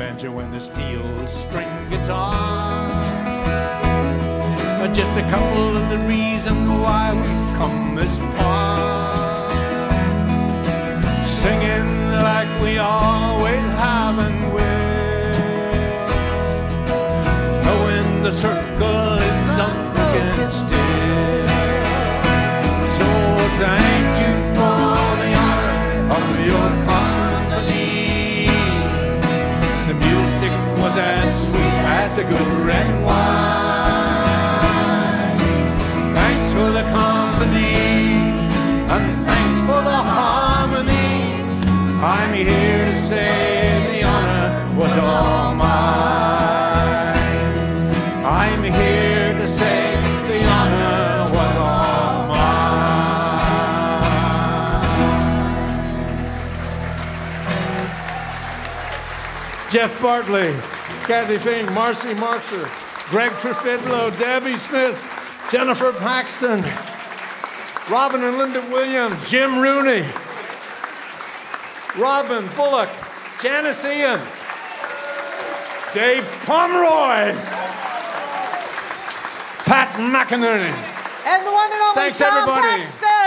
banjo and a steel string guitar are just a couple of the reasons why we've come this far. Singing like we always have and will, knowing the circle is unbroken still. So thank you for the honor of your company. The music was as sweet as a good red wine. Thanks for the company and thanks for the harmony. I'm here to say the honor was all mine. I'm here to say the honor was all mine. Jeff Bartley, Kathy Fink, Marcy Markser, Greg Trefidlo, Debbie Smith, Jennifer Paxton, Robin and Linda Williams, Jim Rooney, Robin Bullock, Janice Ian, Dave Pomeroy, Pat McInerney. And the one and only Thanks, Tom everybody. Paxton.